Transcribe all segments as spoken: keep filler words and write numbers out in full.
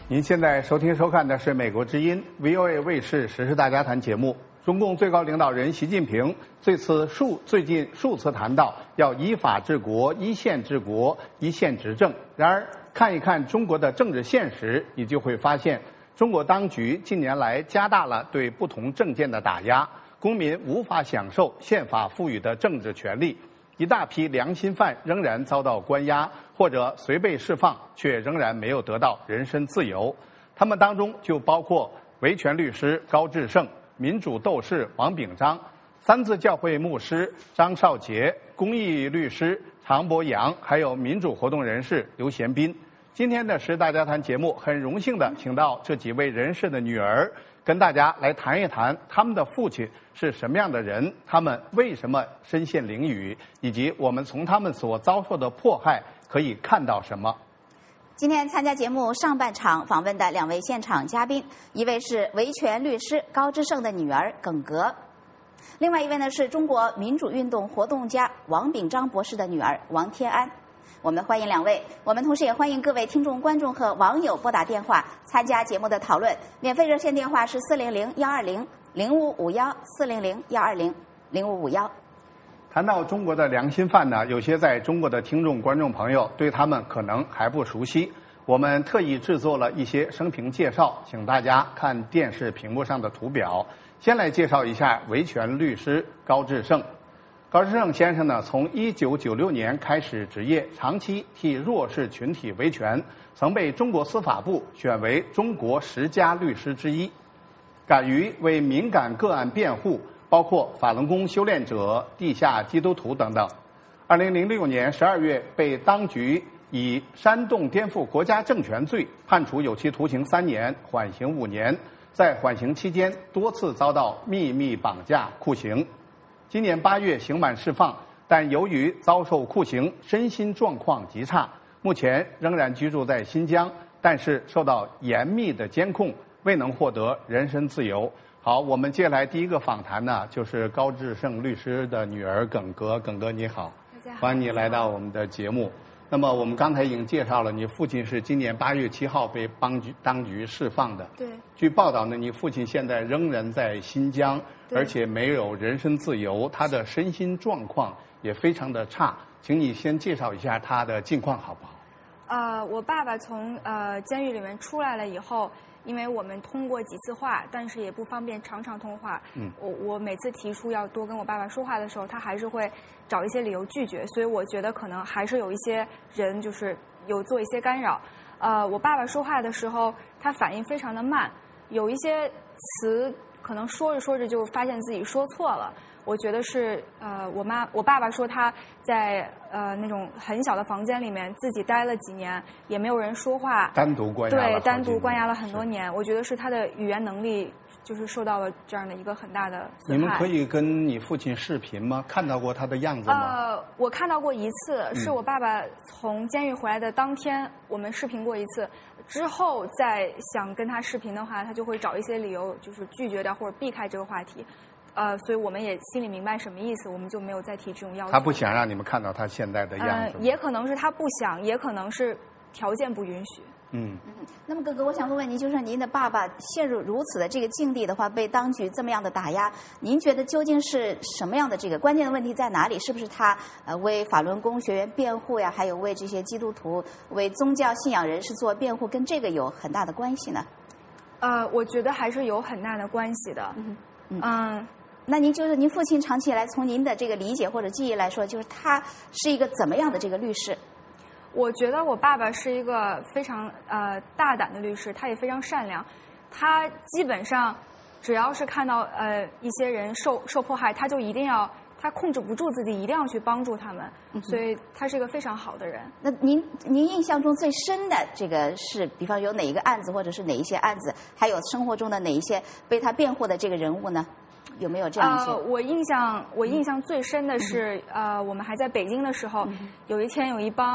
您现在收听收看的是美国之音 V O A 卫视时事大家谈节目。中共最高领导人习近平这次数最近数次谈到要依法治国、依宪治国、依宪执政。然而，看一看中国的政治现实，你就会发现，中国当局近年来加大了对不同政见的打压，公民无法享受宪法赋予的政治权利。一大批良心犯仍然遭到关押，或者虽被释放，却仍然没有得到人身自由。他们当中就包括维权律师高志胜、民主斗士王炳章、三自教会牧师张少杰、公益律师常博洋，还有民主活动人士刘贤斌。今天的时大家谈节目，很荣幸的请到这几位人士的女儿，跟大家来谈一谈他们的父亲是什么样的人，他们为什么身陷囹圄，以及我们从他们所遭受的迫害可以看到什么。 今天参加节目上半场访问的两位现场嘉宾，一位是维权律师高志胜的女儿耿格，另外一位呢是中国民主运动活动家王炳章博士的女儿王天安。我们欢迎两位，我们同时也欢迎各位听众、观众和网友拨打电话参加节目的讨论。免费热线电话是四零零幺二零零五五幺四零零幺二零零五五幺。 谈到中国的良心犯呢，有些在中国的听众、观众朋友对他们可能还不熟悉。我们特意制作了一些生平介绍，请大家看电视屏幕上的图表。先来介绍一下维权律师高志胜。高志胜先生呢，从一九九六年开始执业，长期替弱势群体维权，曾被中国司法部选为中国十佳律师之一，敢于为敏感个案辩护，包括法轮功修炼者、地下基督徒等等。二零零六年十二月，被当局以煽动颠覆国家政权罪判处有期徒刑三年，缓刑五年。在缓刑期间，多次遭到秘密绑架、酷刑。今年八月刑满释放，但由于遭受酷刑，身心状况极差，目前仍然居住在新疆，但是受到严密的监控，未能获得人身自由。好，我们接下来第一个访谈呢，就是高志胜律师的女儿耿格。耿格你好， 大家好， 欢迎你来到我们的节目。那么我们刚才已经介绍了，你父亲是今年八月七号被当局当局释放的。 对。 据报道呢，你父亲现在仍然在新疆，而且没有人身自由，他的身心状况也非常的差。请你先介绍一下他的近况好不好？ 呃，我爸爸从呃监狱里面出来了以后，因为我们通过几次话，但是也不方便常常通话。嗯。我我每次提出要多跟我爸爸说话的时候，他还是会找一些理由拒绝，所以我觉得可能还是有一些人就是有做一些干扰。呃，我爸爸说话的时候，他反应非常的慢，有一些词可能说着说着就发现自己说错了。我觉得是呃，我妈我爸爸说他在呃那种很小的房间里面自己待了几年，也没有人说话， 单独关押了对，单独关押了很多年。我觉得是他的语言能力就是受到了这样的一个很大的损害。 你们可以跟你父亲视频吗？看到过他的样子吗？ 呃，我看到过一次，是我爸爸从监狱回来的当天，我们视频过一次。之后再想跟他视频的话，他就会找一些理由，就是拒绝掉或者避开这个话题。呃，所以我们也心里明白什么意思，我们就没有再提这种要求。 他不想让你们看到他现在的样子、 呃。也可能是他不想，也可能是条件不允许。 嗯嗯。那么哥哥，我想问问您，就是您的爸爸陷入如此的这个境地的话，被当局这么样的打压，您觉得究竟是什么样的这个关键的问题在哪里？是不是他呃为法轮功学员辩护呀，还有为这些基督徒、为宗教信仰人士做辩护，跟这个有很大的关系呢？ 呃，我觉得还是有很大的关系的。嗯。嗯嗯那您就是您父亲长期以来从您的这个理解或者记忆来说，就是他是一个怎么样的这个律师？ 我觉得我爸爸是一个非常呃大胆的律师，他也非常善良。他基本上只要是看到呃一些人受受迫害，他就一定要他控制不住自己，一定要去帮助他们。嗯、所以他是一个非常好的人。 那您您印象中最深的这个是，比方有哪一个案子，或者是哪一些案子，还有生活中的哪一些被他辩护的这个人物呢？有没有这样一些？ 呃，我印象我印象最深的是，嗯、呃，我们还在北京的时候，嗯、有一天有一帮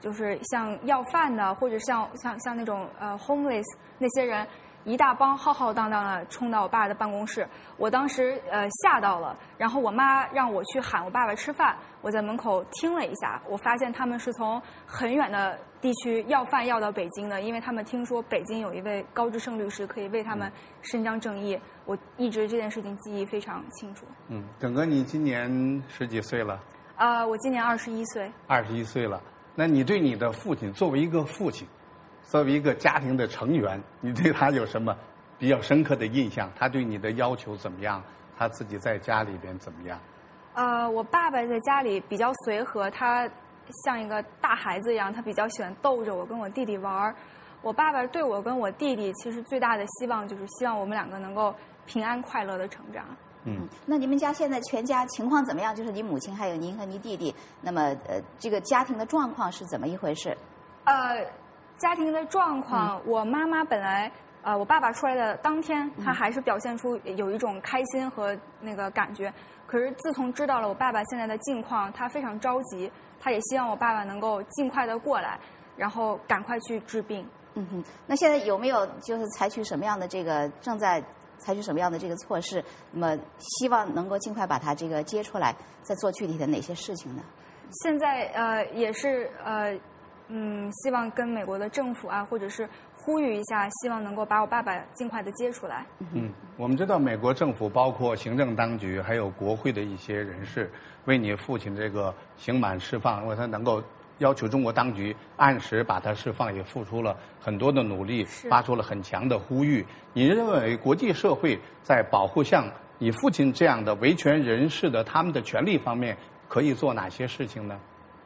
就是像要饭的，或者像像像那种呃 homeless 那些人，一大帮浩浩荡荡的冲到我爸的办公室，我当时呃吓到了，然后我妈让我去喊我爸爸吃饭，我在门口听了一下，我发现他们是从很远的地区要饭要到北京的，因为他们听说北京有一位高志胜律师可以为他们伸张正义，我一直这件事情记忆非常清楚。 嗯，耿哥，你今年十几岁了？ 呃，我今年二十一岁。 二十一岁了，那你对你的父亲，作为一个父亲，作为一个家庭的成员，你对他有什么比较深刻的印象？他对你的要求怎么样？他自己在家里边怎么样？ 呃，我爸爸在家里比较随和，他像一个大孩子一样，他比较喜欢逗着我跟我弟弟玩儿。我爸爸对我跟我弟弟其实最大的希望就是希望我们两个能够平安快乐的成长。 嗯， 那你们家现在全家情况怎么样？就是你母亲还有您和你弟弟，那么呃，这个家庭的状况是怎么一回事？ 呃，家庭的状况， 嗯、 我妈妈本来呃，我爸爸出来的当天，她还是表现出有一种开心和那个感觉。可是自从知道了我爸爸现在的境况，她非常着急，她也希望我爸爸能够尽快的过来，然后赶快去治病。 嗯哼，那现在有没有就是采取什么样的这个正在采取什么样的这个措施？那么希望能够尽快把他这个接出来，再做具体的哪些事情呢？ 现在呃也是呃嗯，希望跟美国的政府啊，或者是呼吁一下，希望能够把我爸爸尽快的接出来。 嗯，我们知道美国政府包括行政当局还有国会的一些人士，为你父亲这个刑满释放，如果他能够要求中国当局按时把他释放，也付出了很多的努力，发出了很强的呼吁。你认为国际社会在保护像你父亲这样的维权人士的他们的权利方面可以做哪些事情呢？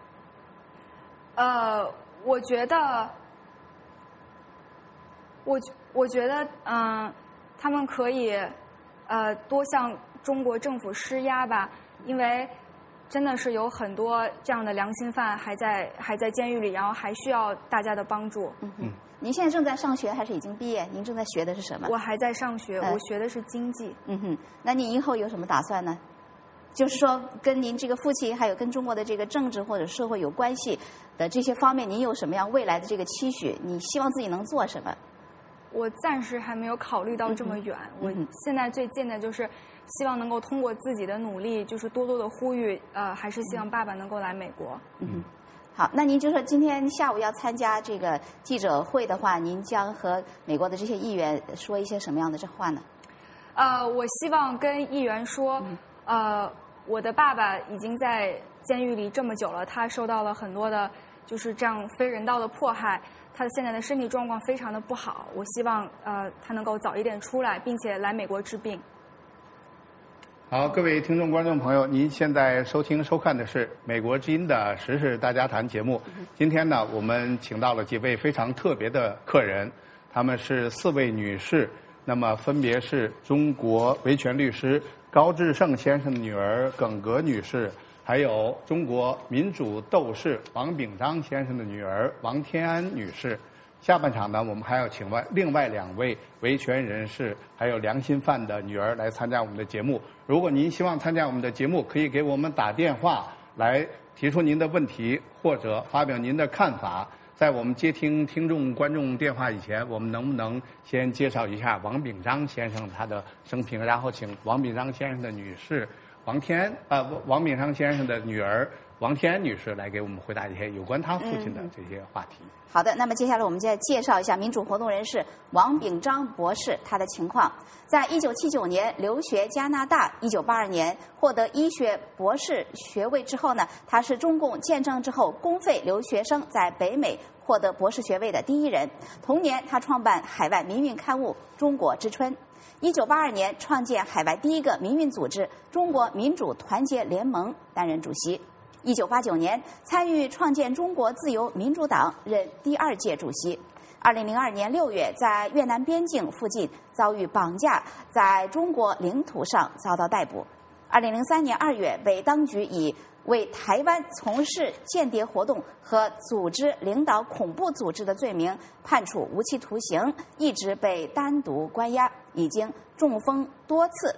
呃，我觉得，我我觉得，嗯、呃，他们可以，呃，多向中国政府施压吧，因为真的是有很多这样的良心犯还在还在监狱里，然后还需要大家的帮助。 嗯嗯。您现在正在上学还是已经毕业？您正在学的是什么？ 我还在上学， 嗯、 我学的是经济。 嗯哼，那你以后有什么打算呢？就是说，跟您这个父亲，还有跟中国的这个政治或者社会有关系的这些方面，您有什么样未来的这个期许？你希望自己能做什么？ 我暂时还没有考虑到这么远。 嗯、 我现在最近的就是希望能够通过自己的努力，就是多多的呼吁，呃，还是希望爸爸能够来美国。 嗯，好，那您就说今天下午要参加这个记者会的话，您将和美国的这些议员说一些什么样的这话呢？ 呃，我希望跟议员说， 嗯、 呃，我的爸爸已经在监狱里这么久了，他受到了很多的，就是这样非人道的迫害。他现在的身体状况非常的不好，我希望呃他能够早一点出来，并且来美国治病。 好，各位听众观众朋友，您现在收听收看的是《美国之音》的时事大家谈节目。今天呢，我们请到了几位非常特别的客人，他们是四位女士，那么分别是中国维权律师高志胜先生的女儿耿格女士，还有中国民主斗士王炳章先生的女儿王天安女士。下半场呢，我们还要请外另外两位维权人士还有良心犯的女儿来参加我们的节目。如果您希望参加我们的节目，可以给我们打电话来提出您的问题或者发表您的看法。在我们接听听众观众电话以前，我们能不能先介绍一下王炳章先生他的生平，然后请王炳章先生的女士王天啊、呃、王炳章先生的女儿王天安女士来给我们回答一些有关他父亲的这些话题。 嗯、好的，那么接下来我们再介绍一下民主活动人士王炳章博士他的情况。在一九七九年留学加拿大，一九八二年获得医学博士学位之后呢，他是中共建政之后公费留学生在北美获得博士学位的第一人。同年，他创办海外民运刊物《中国之春》。一九八二年，创建海外第一个民运组织中国民主团结联盟，担任主席。一九八九年，参与创建中国自由民主党，任第二届主席。二零零二年六月，在越南边境附近遭遇绑架，在中国领土上遭到逮捕。二零零三年二月，被当局以为台湾从事间谍活动和组织领导恐怖组织的罪名判处无期徒刑，一直被单独关押，已经中风多次。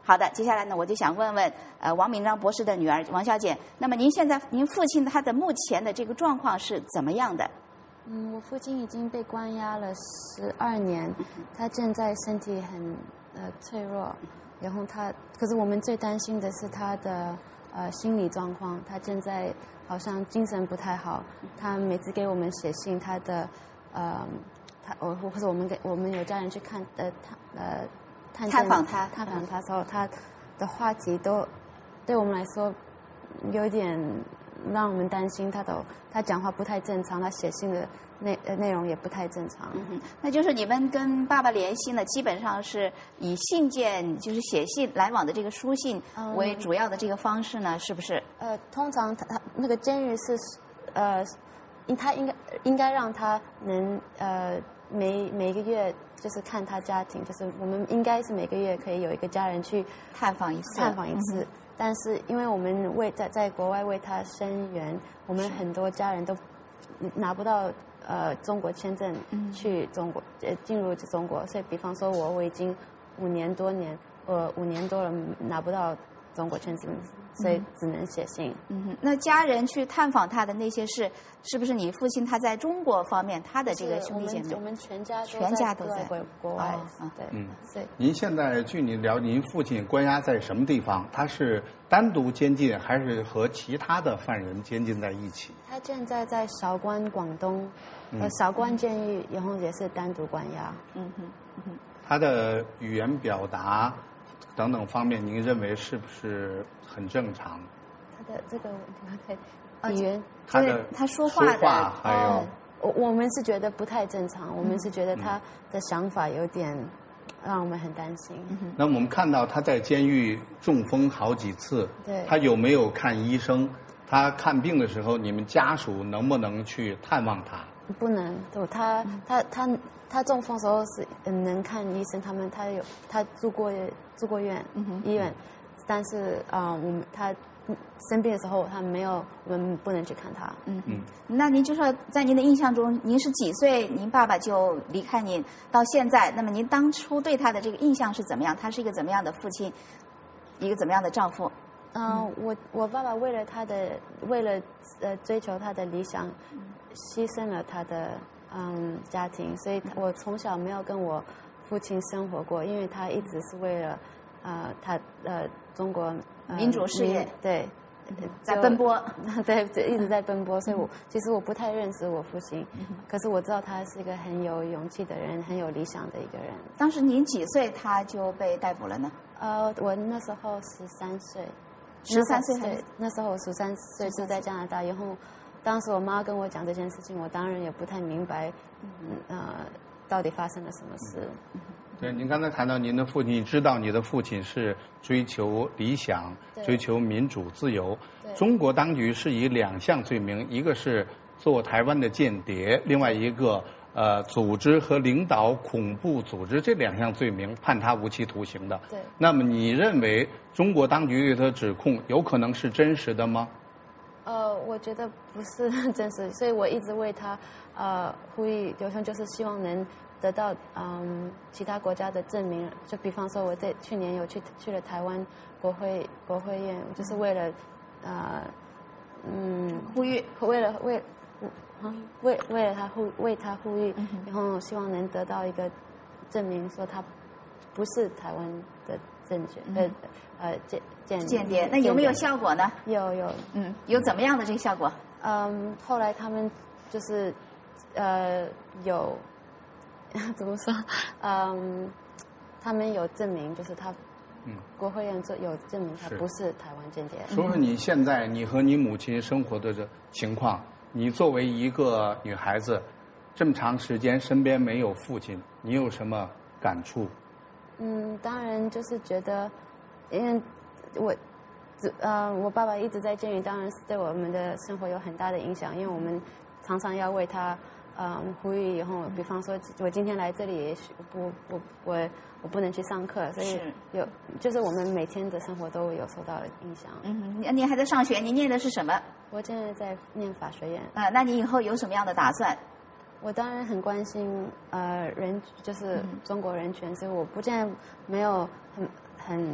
好的，接下来呢，我就想问问呃王敏章博士的女儿王小姐，那么您现在您父亲他的目前的这个状况是怎么样的？ 嗯，我父亲已经被关押了十二年，他正在身体很呃脆弱，然后他，可是我们最担心的是他的呃心理状况，他正在好像精神不太好，他每次给我们写信，他的呃他我或者我们给我们有家人去看呃他呃探探访他探访他的时候，他的话题都对我们来说有点让我们担心，他的他讲话不太正常，他写信的内呃内容也不太正常。 嗯哼，那就是你们跟爸爸联系呢，基本上是以信件，就是写信来往的这个书信为主要的这个方式呢，是不是？ 呃，通常他他那个监狱是呃，他应该应该让他能呃每每个月就是看他家庭，就是我们应该是每个月可以有一个家人去探访一次， 探访一次。嗯，但是因为我们为在在国外为他声援，我们很多家人都拿不到呃中国签证去中国呃进入中国，所以比方说我我已经五年多年呃五年多了拿不到中国签证，所以只能写信。 嗯哼，那家人去探访他的那些事，是不是你父亲他在中国方面他的这个兄弟姐妹？ 我们全家全家都在国国外。 哦， 对， 嗯， 对。 您现在据你了解，您父亲关押在什么地方？他是单独监禁，还是和其他的犯人监禁在一起？ 他现在在韶关广东，呃，韶关监狱，然后也是单独关押。 嗯哼，嗯哼。 他的语言表达等等方面，您认为是不是很正常？ 他的这个问题，他语言， 他的他说话的， 说话还有， 哦，我我们是觉得不太正常，我们是觉得他的想法有点让我们很担心。 嗯， 那我们看到他在监狱中风好几次， 对， 他有没有看医生？他看病的时候，你们家属能不能去探望他？ 不能，对，他他他他中风的时候是能看医生，他们他有他住过住过院， 嗯， 医院，但是啊，呃，我们他生病的时候他没有，我们不能去看他。 嗯嗯，那您就说在您的印象中，您是几岁您爸爸就离开您到现在？那么您当初对他的这个印象是怎么样？他是一个怎么样的父亲？一个怎么样的丈夫？ 嗯，呃，我我爸爸为了他的为了呃追求他的理想，牺牲了他的嗯家庭，所以我从小没有跟我父亲生活过，因为他一直是为了呃他呃中国，呃， 民主事业， 对， 在奔波， 对，一直在奔波，所以我其实我不太认识我父亲，可是我知道他是一个很有勇气的人，很有理想的一个人。 当时您几岁他就被逮捕了呢？ 呃，我那时候十三岁。 十三岁， 对，那时候我十三岁住在加拿大，然后当时我妈跟我讲这件事情，我当然也不太明白，嗯呃，到底发生了什么事。 对，您刚才谈到您的父亲，知道你的父亲是追求理想、追求民主自由。中国当局是以两项罪名，一个是做台湾的间谍，另外一个呃组织和领导恐怖组织，这两项罪名判他无期徒刑的。 对。 那么你认为中国当局对他指控有可能是真实的吗？ 呃，我觉得不是真实，所以我一直为他呃呼吁，有时候就是希望能得到嗯其他国家的证明。就比方说我在去年有去去了台湾国会国会院，就是为了呃嗯呼吁， 为了为。为为了他呼为他呼吁，然后希望能得到一个证明，说他不是台湾的政权，呃呃间间间谍。那有没有效果呢？ 有有， 嗯，有怎么样的这个效果？ 嗯，后来他们就是呃有怎么说？嗯，他们有证明，就是他。嗯，国会院做有证明他不是台湾间谍。 说说你现在你和你母亲生活的这情况。你作为一个女孩子，这么长时间身边没有父亲，你有什么感触？ 嗯，当然就是觉得，因为我，呃，我爸爸一直在监狱，当然是对我们的生活有很大的影响，因为我们常常要为他，嗯，呼吁以后，比方说，我今天来这里也许不不我我不能去上课，所以有就是我们每天的生活都有受到影响。 嗯，你你还在上学，你念的是什么？ 我现在在念法学院。 啊，那你以后有什么样的打算？ 我当然很关心呃人，就是中国人权，所以我不见没有很很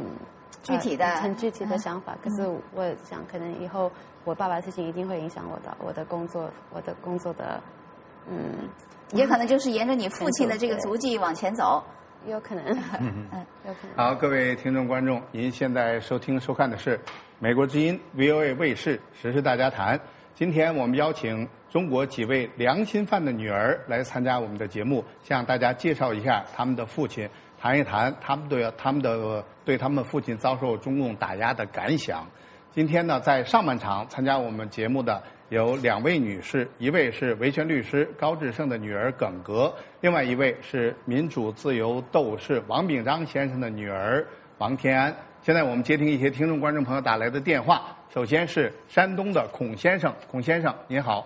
具体的、 呃、很具体的想法。可是我想，可能以后我爸爸的事情一定会影响我的我的工作，我的工作的，嗯， 也可能就是沿着你父亲的这个足迹往前走。 有可能， 嗯嗯，有可能。 好，各位听众观众，您现在收听收看的是美国之音 V O A 卫视时事大家谈。今天我们邀请中国几位良心犯的女儿来参加我们的节目，向大家介绍一下他们的父亲，谈一谈他们对他们的对他们父亲遭受中共打压的感想。今天呢，在上半场参加我们节目的有两位女士，一位是维权律师高志胜的女儿耿格，另外一位是民主自由斗士王炳章先生的女儿王天安。现在我们接听一些听众观众朋友打来的电话，首先是山东的孔先生，孔先生您好。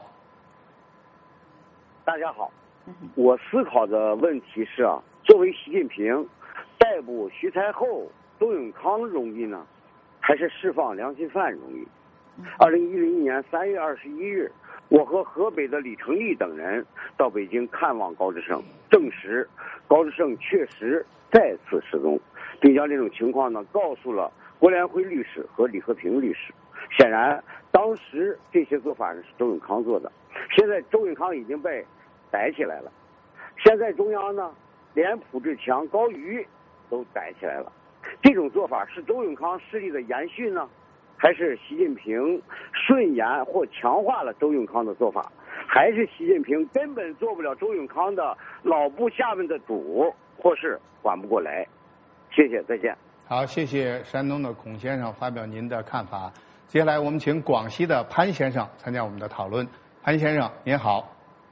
大家好，我思考的问题是啊，作为习近平逮捕徐才厚、周永康容易呢，还是释放良心犯容易？二零一零年三月二十一日，我和河北的李成立等人到北京看望高志胜，证实高志胜确实再次失踪，并将这种情况呢告诉了郭连辉律师和李和平律师。显然，当时这些做法是周永康做的，现在周永康已经被逮起来了。现在中央呢，连蒲志强、高瑜都逮起来了。这种做法是周永康势力的延续呢，还是习近平顺延或强化了周永康的做法？还是习近平根本做不了周永康的老部下面的主，或是管不过来？谢谢，再见。 好，谢谢山东的孔先生发表您的看法。接下来我们请广西的潘先生参加我们的讨论。潘先生您好。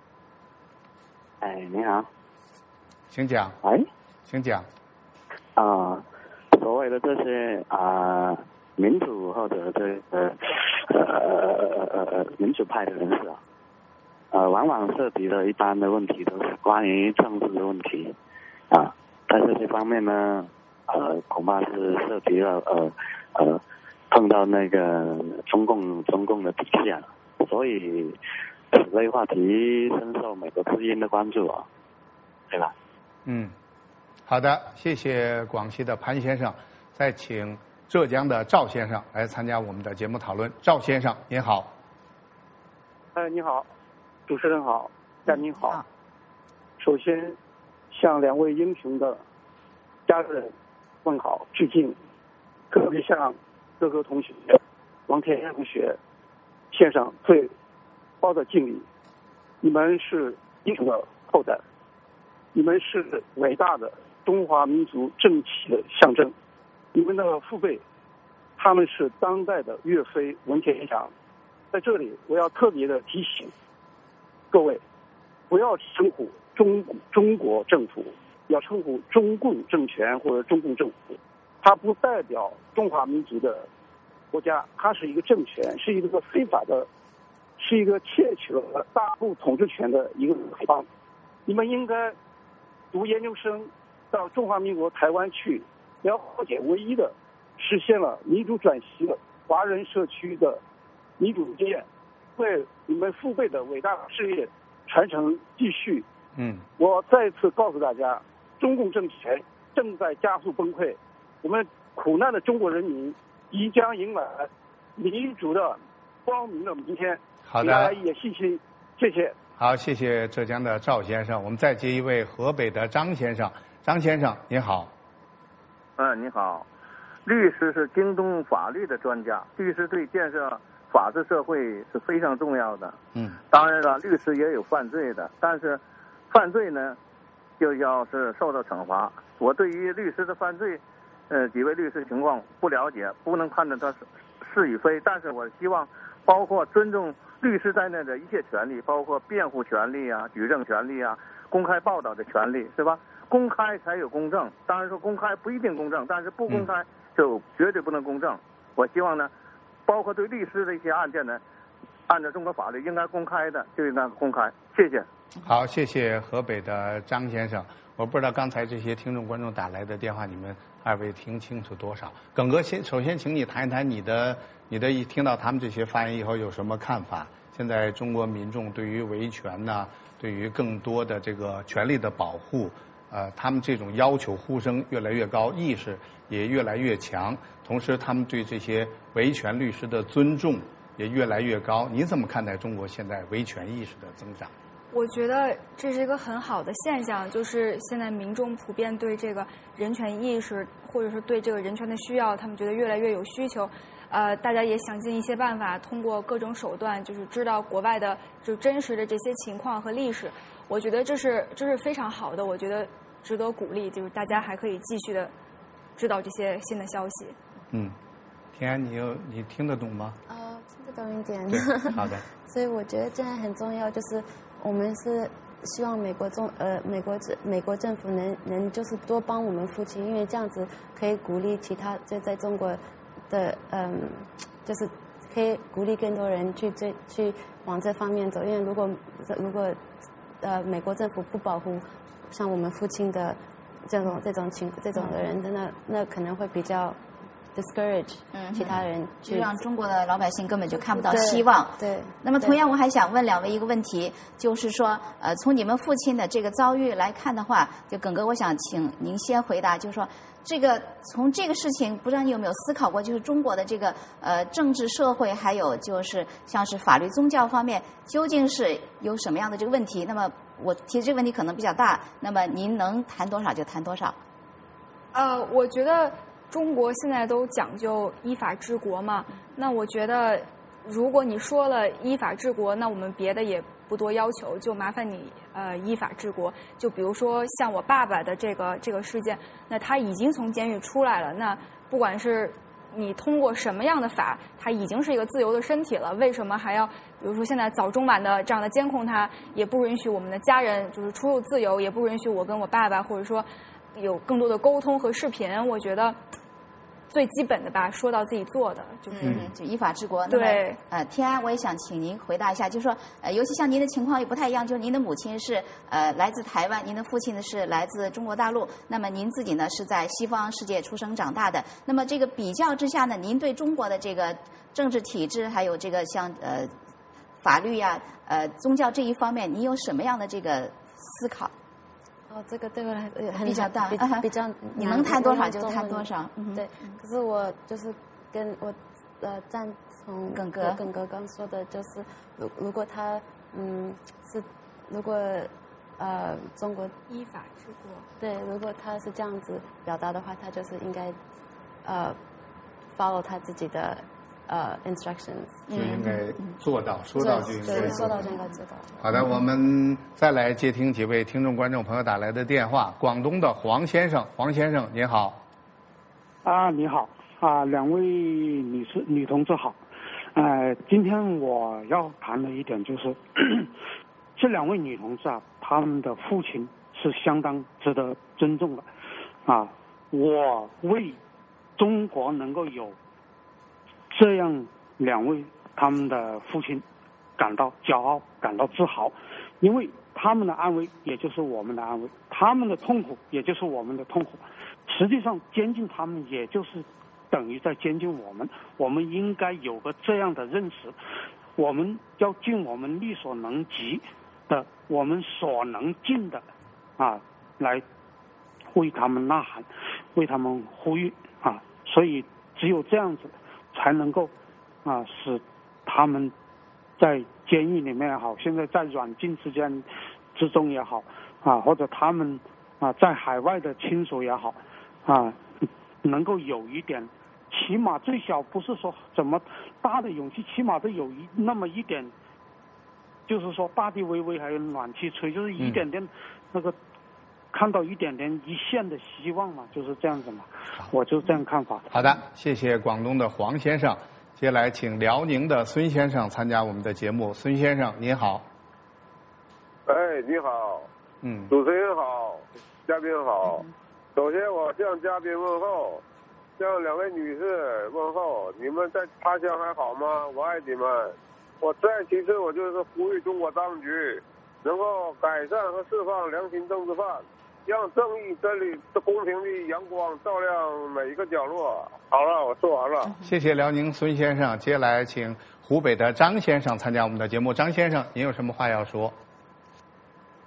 哎，你好。 请讲。 哎， 请讲。 啊、呃，所谓的这些啊、呃、民主或者这个呃呃呃呃民主派的人士啊，呃，往往涉及的一般的问题都是关于政治的问题啊，在这些方面呢，呃，恐怕是涉及了呃呃碰到那个中共中共的底线，所以此类话题深受美国之音的关注啊，对吧？ 嗯，好的，谢谢广西的潘先生。再请浙江的赵先生来参加我们的节目讨论。赵先生您好。 哎，你好，主持人好，嘉宾好。首先向两位英雄的家人问好致敬，特别向各个同学王天安同学献上最高的敬礼。你们是英雄的后代，你们是伟大的中华民族正气的象征。你们的父辈，他们是当代的岳飞、文天祥。在这里，我要特别的提醒各位，不要称呼中中国政府，要称呼中共政权或者中共政府。它不代表中华民族的国家，它是一个政权，是一个非法的，是一个窃取了大陆统治权的一个黑帮。你们应该读研究生到中华民国台湾去，了解唯一的实现了民主转型的华人社区的民主经验，为你们父辈的伟大事业传承继续。 嗯， 我再次告诉大家，中共政权正在加速崩溃，我们苦难的中国人民即将迎来民主的光明的明天。 好的， 大家也信心，谢谢。 好，谢谢浙江的赵先生。我们再接一位河北的张先生。张先生您好。 嗯，你好。律师是精通法律的专家，律师对建设法治社会是非常重要的。 嗯， 当然了，律师也有犯罪的，但是犯罪呢，就要是受到惩罚。我对于律师的犯罪，呃，几位律师情况不了解，不能判断他是是与非。但是我希望，包括尊重律师在内的一切权利，包括辩护权利啊、举证权利啊、公开报道的权利，是吧？公开才有公正。当然说公开不一定公正，但是不公开就绝对不能公正。我希望呢，包括对律师的一些案件呢，按照中国法律应该公开的就应该公开。谢谢。 好，谢谢河北的张先生。我不知道刚才这些听众观众打来的电话，你们二位听清楚多少？耿哥先，首先请你谈一谈你的你的一听到他们这些发言以后有什么看法？现在中国民众对于维权呢，对于更多的这个权利的保护， 呃，他们这种要求呼声越来越高，意识也越来越强，同时他们对这些维权律师的尊重也越来越高。您怎么看待中国现在维权意识的增长？ 我觉得这是一个很好的现象，就是现在民众普遍对这个人权意识，或者是对这个人权的需要，他们觉得越来越有需求。呃，大家也想尽一些办法，通过各种手段，就是知道国外的就真实的这些情况和历史。我觉得这是这是非常好的，我觉得值得鼓励，就是大家还可以继续的知道这些新的消息。 嗯，田安，你有你听得懂吗？ 呃，听得懂一点。 对，好的。 所以我觉得这样很重要，就是我们是希望美国中呃美国政美国政府能能就是多帮我们父亲，因为这样子可以鼓励其他就在中国的嗯，就是可以鼓励更多人去追去往这方面走，因为如果如果呃美国政府不保护像我们父亲的这种这种情这种的人，那那可能会比较 discourage 其他人， 就让中国的老百姓根本就看不到希望。 对。对那么同样，我还想问两位一个问题，就是说，呃，从你们父亲的这个遭遇来看的话，就耿哥，我想请您先回答，就是说，这个从这个事情，不知道你有没有思考过，就是中国的这个呃政治社会，还有就是像是法律宗教方面，究竟是有什么样的这个问题？那么我提的这个问题可能比较大，那么您能谈多少就谈多少。 呃，我觉得中国现在都讲究依法治国嘛，那我觉得如果你说了依法治国，那我们别的也不多要求，就麻烦你呃依法治国。就比如说像我爸爸的这个这个事件，那他已经从监狱出来了，那不管是你通过什么样的法，他已经是一个自由的身体了，为什么还要比如说现在早中晚的这样的监控他，也不允许我们的家人就是出入自由，也不允许我跟我爸爸或者说有更多的沟通和视频。我觉得最基本的吧，说到自己做的，就是、 嗯、就依法治国。 对， 呃，天安，我也想请您回答一下，就是说，呃，尤其像您的情况也不太一样，就是您的母亲是呃来自台湾，您的父亲呢是来自中国大陆，那么您自己呢是在西方世界出生长大的。那么这个比较之下呢，您对中国的这个政治体制，还有这个像呃法律呀、呃宗教这一方面，您有什么样的这个思考？ 哦，这个对我来说很比较大， 比比较你能谈多少就谈多少。 嗯、对，可是我就是跟我呃赞同耿哥耿哥刚说的，就是如如果他嗯是如果呃中国依法治国， 对，如果他是这样子表达的话，他就是应该呃 follow 他自己的。呃 ，instructions 就应该做到，嗯、说到就应该做到，就应该做到。 好的，我们再来接听几位听众、观众朋友打来的电话。广东的黄先生，黄先生您好。 啊，你好啊，两位女士、女同志好。呃，今天我要谈的一点就是，这两位女同志啊，她们的父亲是相当值得尊重的啊。我为中国能够有这样两位他们的父亲感到骄傲，感到自豪，因为他们的安危也就是我们的安危，他们的痛苦也就是我们的痛苦。实际上监禁他们也就是等于在监禁我们，我们应该有个这样的认识，我们要尽我们力所能及的，我们所能尽的啊，来为他们呐喊，为他们呼吁啊，所以只有这样子才能够啊使他们在监狱里面也好，现在在软禁之间之中也好啊，或者他们啊在海外的亲属也好啊，能够有一点，起码最小不是说怎么大的勇气，起码都有一那么一点，就是说大地微微还有暖气吹，就是一点点那个、嗯、看到一点点一线的希望嘛，就是这样子嘛，我就这样看法的。 好的，谢谢广东的黄先生。接下来请辽宁的孙先生参加我们的节目。孙先生您好。 哎，你好。 嗯。 主持人好，嘉宾好。首先我向嘉宾问候，向两位女士问候，你们在他乡还好吗？我爱你们。我再其次，我就是呼吁中国当局能够改善和释放良心政治犯，让正义、真理、公平的阳光照亮每一个角落。好了，我说完了。 谢谢辽宁孙先生。接下来请湖北的张先生参加我们的节目。张先生，您有什么话要说？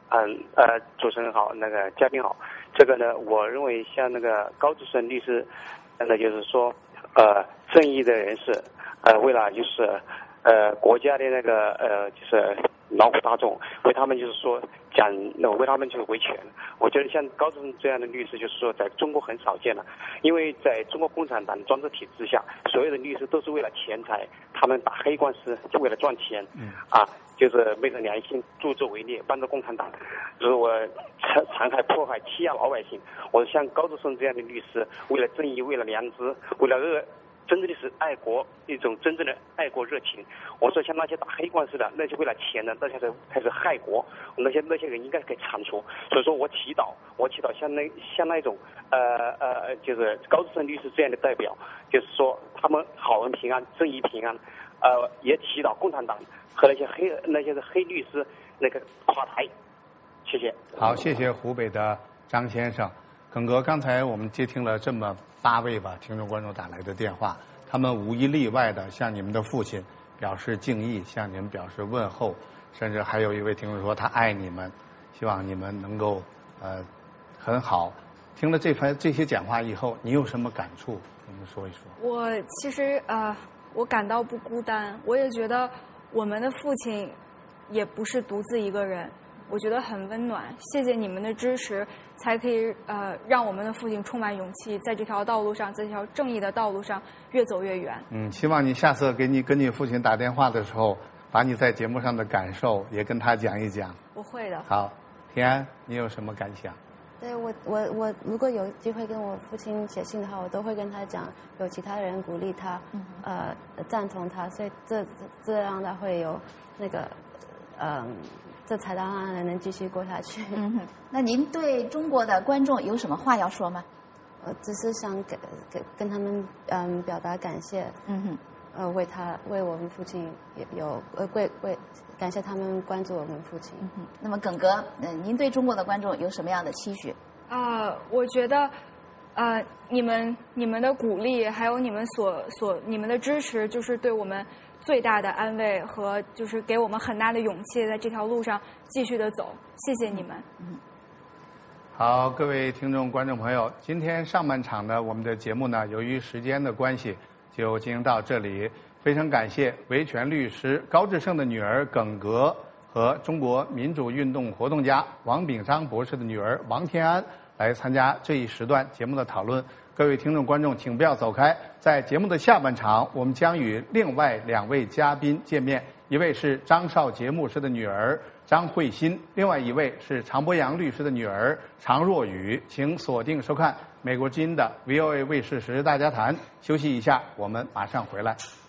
嗯呃，主持人好，那个嘉宾好。这个呢，我认为像那个高志胜律师，那就是说，呃，正义的人士，呃，为了就是呃国家的那个呃就是劳苦大众，为他们就是说讲，那为他们就是维权。我觉得像高志胜这样的律师，就是说在中国很少见了，因为在中国共产党专制体制下，所有的律师都是为了钱财，他们打黑官司就为了赚钱，嗯啊。就是昧着良心助纣为虐，帮助共产党，如果残残害迫害欺压老百姓。我像高志胜这样的律师，为了正义，为了良知，为了恶，真正的是爱国，一种真正的爱国热情。我说像那些打黑官司的，那些为了钱的，那些是才是害国，那些那些人应该给铲除。所以说我祈祷，我祈祷像那像那种呃呃，就是高志胜律师这样的代表，就是说他们好人平安，正义平安。呃，也祈祷共产党和那些黑那些黑律师那个垮台，谢谢。 好，谢谢湖北的张先生。耿哥，刚才我们接听了这么八位吧听众观众打来的电话，他们无一例外的向你们的父亲表示敬意，向你们表示问候，甚至还有一位听众说他爱你们，希望你们能够呃很好。听了这番这些讲话以后，你有什么感触？我们说一说。 我其实呃。我感到不孤单，我也觉得我们的父亲也不是独自一个人，我觉得很温暖。谢谢你们的支持，才可以呃让我们的父亲充满勇气，在这条道路上，在这条正义的道路上越走越远。 嗯，希望你下次给你跟你父亲打电话的时候，把你在节目上的感受也跟他讲一讲。 我会的。 好，田安，你有什么感想？ 对我，我我如果有机会跟我父亲写信的话，我都会跟他讲，有其他人鼓励他，嗯、呃，赞同他，所以这这样他会有那个，嗯、呃，这才让他能继续过下去。 嗯哼，那您对中国的观众有什么话要说吗？ 我只是想给给跟他们嗯表达感谢， 嗯哼， 呃，为他为我们父亲也有呃为为感谢他们关注我们父亲。 嗯哼，那么耿哥，嗯、呃，您对中国的观众有什么样的期许？ 啊、呃，我觉得，呃，你们你们的鼓励，还有你们所所你们的支持，就是对我们最大的安慰和就是给我们很大的勇气，在这条路上继续的走。谢谢你们。 嗯。 好，各位听众、观众朋友，今天上半场呢，我们的节目呢，由于时间的关系，就进行到这里。非常感谢维权律师高志胜的女儿耿格和中国民主运动活动家王炳章博士的女儿王天安来参加这一时段节目的讨论。各位听众、观众，请不要走开，在节目的下半场，我们将与另外两位嘉宾见面，一位是张少杰牧师的女儿张慧欣，另外一位是常博阳律师的女儿常若雨。请锁定收看美国之音的 V O A 卫视时事大家谈。休息一下，我们马上回来。